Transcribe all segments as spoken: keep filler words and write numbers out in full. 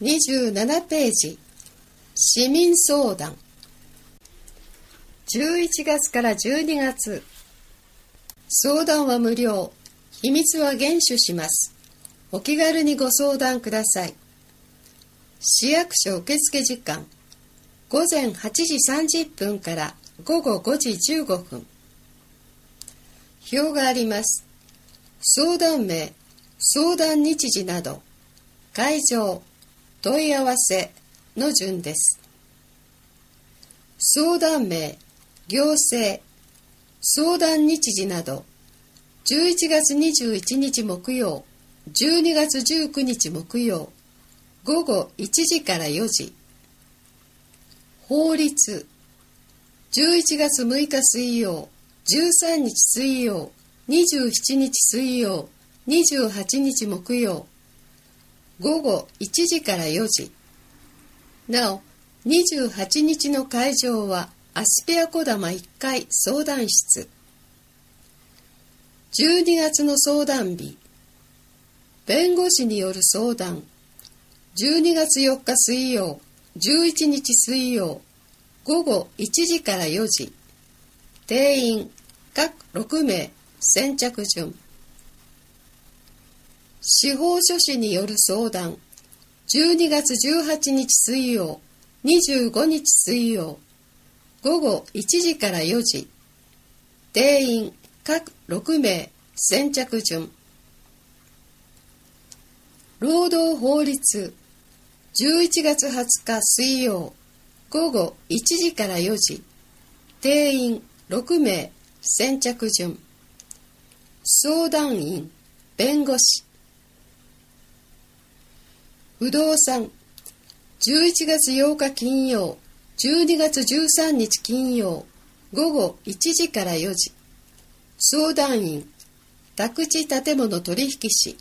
にじゅうななページ、市民相談。じゅういちがつからじゅうにがつ、相談は無料、秘密は厳守します。お気軽にご相談ください。市役所受付時間、ごぜんはちじさんじゅっぷんからごごごじじゅうごふん。表があります。相談名、相談日時など、会場、問い合わせの順です。相談名、行政、相談日時など、じゅういちがつにじゅういちにち木曜、じゅうにがつじゅうくにち木曜、ごごいちじからよじ。法律、じゅういちがつむいか水曜、じゅうさんにち水曜、にじゅうしちにち水曜、にじゅうはちにち木曜、ごごいちじからよじ。なお、にじゅうはちにちの会場はアスピアこだまいっかい相談室。じゅうにがつの相談日、弁護士による相談、じゅうにがつよっか水曜、じゅういちにち水曜、ごごいちじからよじ。定員、各ろくめい、先着順。司法書士による相談、じゅうにがつじゅうはちにち水曜、にじゅうごにち水曜、ごごいちじからよじ。定員、各ろくめい、先着順。労働法律、じゅういちがつはつか水曜、ごごいちじからよじ。定員、ろくめい、先着順。相談員、弁護士。不動産、じゅういちがつようか金曜、じゅうにがつじゅうさんにち金曜、ごごいちじからよじ。相談員、宅地建物取引士。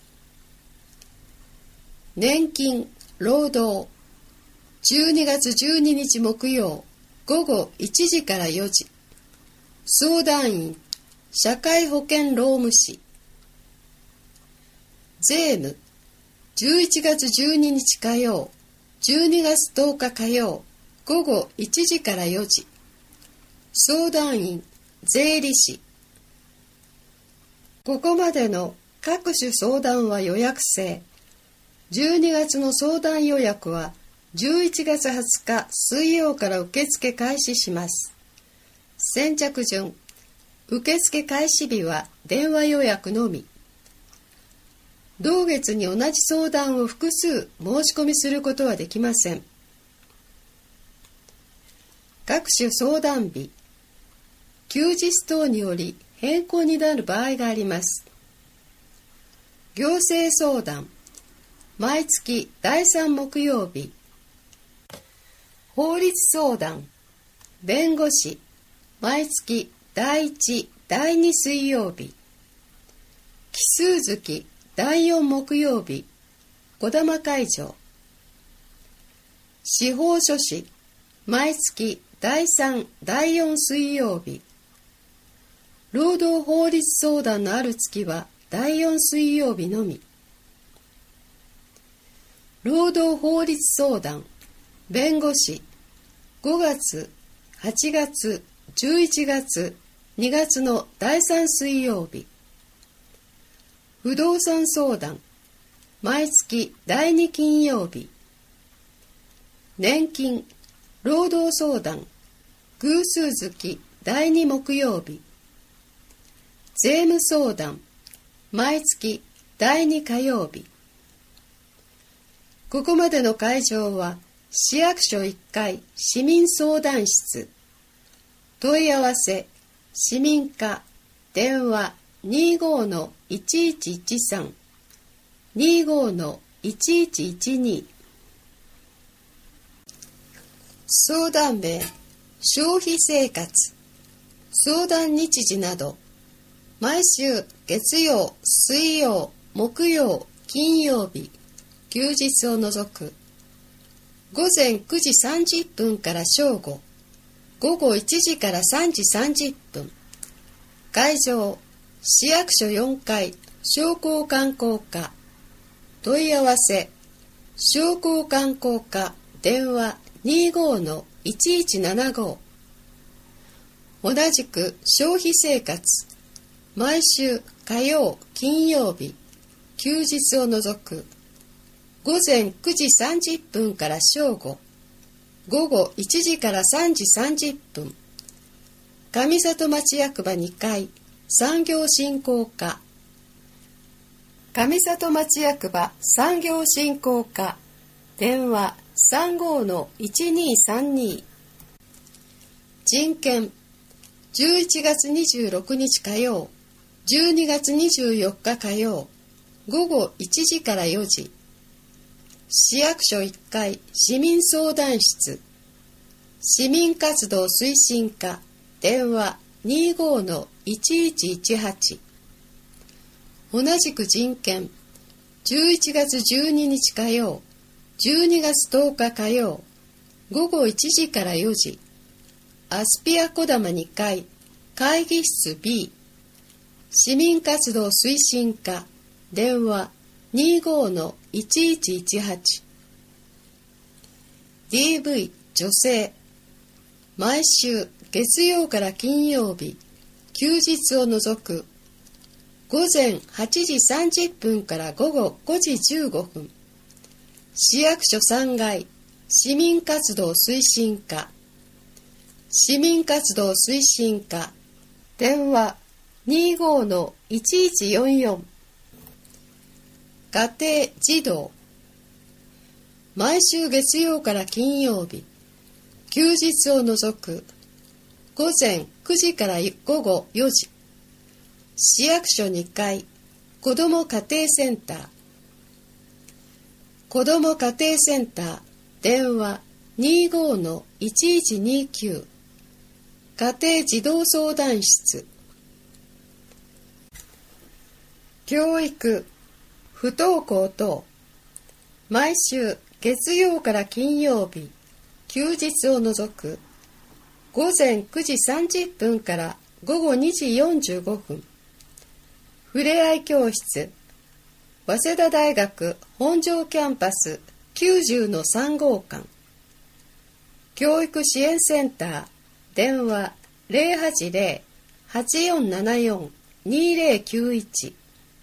年金、労働、じゅうにがつじゅうににち木曜、ごごいちじからよじ。相談員、社会保険労務士。税務、じゅういちがつじゅうににち火曜、じゅうにがつとおか火曜、ごごいちじからよじ。相談員、税理士。ここまでの各種相談は予約制。じゅうにがつの相談予約はじゅういちがつはつか水曜から受付開始します。先着順、受付開始日は電話予約のみ。同月に同じ相談を複数申し込みすることはできません。各種相談日、休日等により変更になる場合があります。行政相談、毎月だいさん木曜日。法律相談、弁護士、毎月だいいち、だいに水曜日。奇数月、だいよん木曜日、こだま会場。司法書士、毎月だいさん、だいよん水曜日。労働法律相談のある月はだいよん水曜日のみ。労働法律相談、弁護士、ごがつ、はちがつ、じゅういちがつ、にがつのだいさん水曜日。不動産相談、毎月だいに金曜日。年金、労働相談、偶数月だいに木曜日。税務相談、毎月だいに火曜日。ここまでの会場は市役所いっかい市民相談室。問い合わせ、市民課、電話 にじゅうごのいちいちいちさん、にじゅうごのいちいちいちに。相談名、消費生活、相談日時など、毎週月曜、水曜、木曜、金曜日、休日を除く、ごぜんくじさんじゅっぷんから正午、ごごいちじからさんじさんじゅっぷん。会場、市役所よんかい商工観光課。問い合わせ、 商工観光課電話 にじゅうごのいちいちななご。同じく消費生活、毎週火曜金曜日休日を除く午前くじさんじゅっぷんから正午、午後いちじからさんじさんじゅっぷん、上里町役場にかい産業振興課、上里町役場産業振興課電話 さんじゅうごのいちにさんに。人権じゅういちがつにじゅうろくにち火曜、じゅうにがつにじゅうよっか火曜、午後いちじからよじ。市役所いっかい市民相談室、市民活動推進課電話 にじゅうごのいちいちいちはち。同じく人権じゅういちがつじゅうににち火曜、じゅうにがつとおか火曜、午後いちじからよじ。アスピアこだまにかい会議室 B、 市民活動推進課電話 にじゅうごのいちいちいちはち。 ディーブイ 女性、毎週月曜から金曜日休日を除く午前はちじさんじゅっぷんから午後ごじじゅうごふん、市役所さんがい市民活動推進課、市民活動推進課電話 にじゅうごのいちいちよんよん。家庭児童、毎週月曜から金曜日休日を除く午前くじから午後よじ、市役所にかい子ども家庭センター、子ども家庭センター電話 にじゅうごのいちいちにきゅう。家庭児童相談室。教育不登校等、毎週月曜から金曜日休日を除く午前くじさんじゅっぷんから午後にじよんじゅうごふん、ふれあい教室、早稲田大学本庄キャンパスきゅうじゅうのさんごうかん、教育支援センター電話 ゼロはちゼロ はちよんななよん にゼロきゅういち。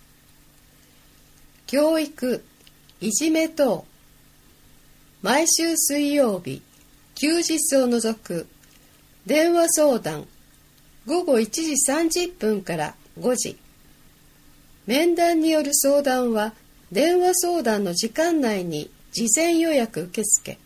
教育いじめ等、毎週水曜日休日を除く電話相談午後いちじさんじゅっぷんからごじ。面談による相談は電話相談の時間内に事前予約受付。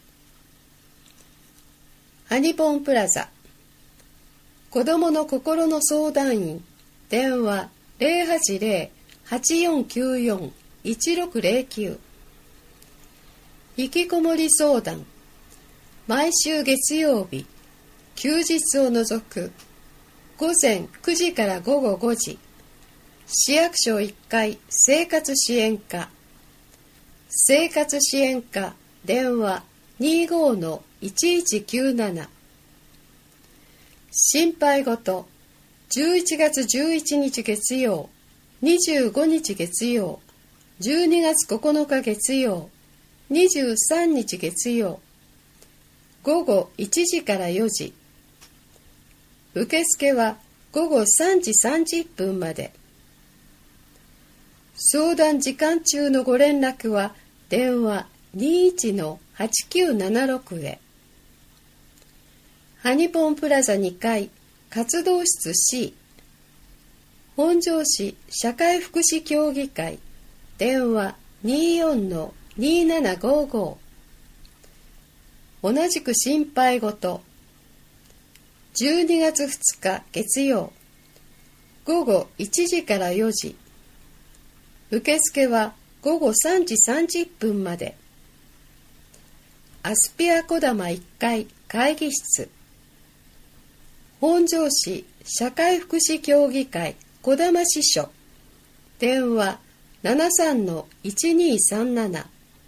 ハニポンプラザ、子どもの心の相談員電話 ゼロはちゼロ はちよんきゅうよん いちろくゼロきゅう。引きこもり相談、毎週月曜日休日を除く午前くじから午後ごじ、市役所いっかい生活支援課、生活支援課電話 にじゅうごのいちいちきゅうなな。心配事、じゅういちがつじゅういちにち月曜、にじゅうごにち月曜、じゅうにがつここのか月曜、にじゅうさんにち月曜、午後いちじからよじ。受付は午後さんじさんじゅっぷんまで。相談時間中のご連絡は電話 にじゅういちのはちきゅうななろく へ。ハニポンプラザにかい活動室 C、 本庄市社会福祉協議会電話 にじゅうよんのにななごご。同じく心配事、じゅうにがつふつか月曜、午後いちじからよじ。受付は午後さんじさんじゅっぷんまで。アスピアこだまいっかい会議室、本庄市社会福祉協議会こだま支所電話 ななさんのいちにさんなな。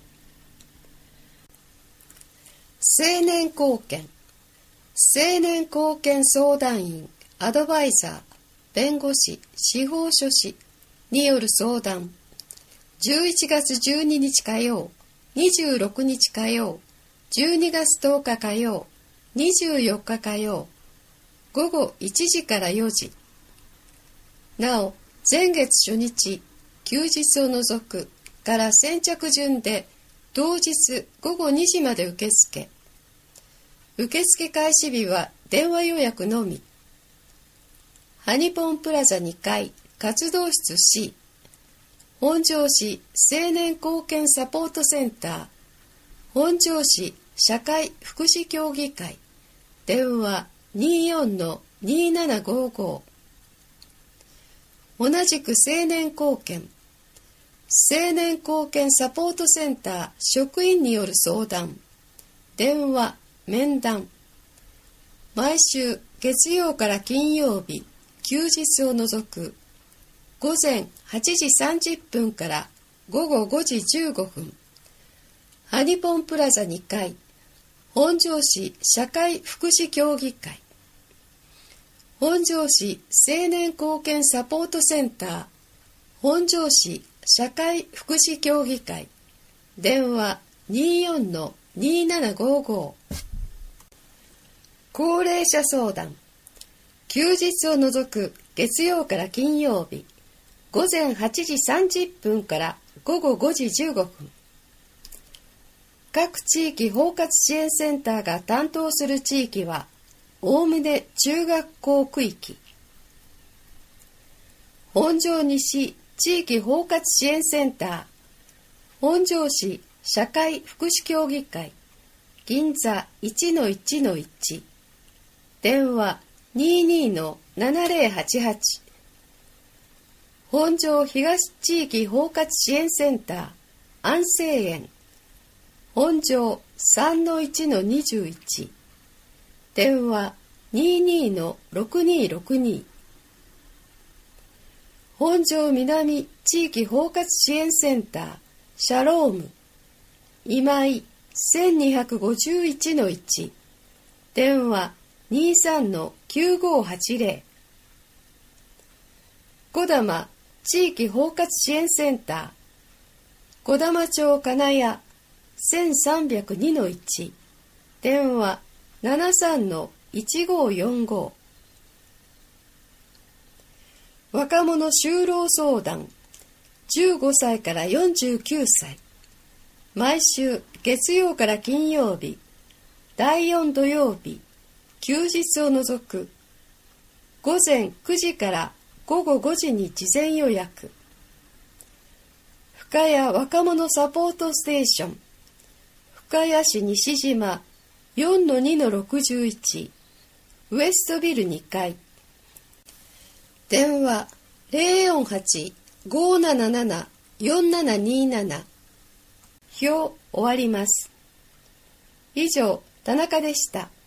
青年貢献、青年貢献相談員アドバイザー弁護士司法書士による相談、じゅういちがつじゅうににち火曜、 にじゅうろくにち火曜、じゅうにがつとおか火曜、にじゅうよっか火曜、ごごいちじからよじ。なお、前月初日、休日を除くから先着順で同日ごごにじまで受付。受付開始日は電話予約のみ。ハニポンプラザにかい活動室 C、本庄市青年貢献サポートセンター、本庄市社会福祉協議会、電話 にじゅうよんのにーななごーごー。同じく青年貢献、青年貢献サポートセンター職員による相談、電話、面談。毎週月曜から金曜日、休日を除くごぜんはちじさんじゅっぷんからごごごじじゅうごふん。ハニポンプラザにかい、本庄市社会福祉協議会。本庄市青年貢献サポートセンター、本庄市社会福祉協議会、電話 にじゅうよんのにーななごーごー。高齢者相談、休日を除く月曜から金曜日、ごぜんはちじさんじゅっぷんからごごごじじゅうごふん。各地域包括支援センターが担当する地域は、おおむね中学校区域。本庄西地域包括支援センター、本庄市社会福祉協議会、銀座 いちのいちのいち、電話 にじゅうにのななぜろはちはち、本庄東地域包括支援センター、安政園、本庄 さんのいちのにじゅういち、電話 にじゅうにのろくにろくに、本庄南地域包括支援センター、シャローム、今井 せんにひゃくごじゅういちのいち、電話 にじゅうさんのきゅうごはちぜろ、小玉地域包括支援センター、小玉町金谷 せんさんびゃくにのいち、電話 ななさんのいちごよんご。若者就労相談、じゅうごさいからよんじゅうきゅうさい。毎週月曜から金曜日、だいよん土曜日、休日を除くごぜんくじからごごごじに事前予約。深谷若者サポートステーション、深谷市西島 よんのにのろくじゅういち、ウエストビルにかい。電話 ゼロよんはち ごーなななな よんななにーなな。表終わります。以上、田中でした。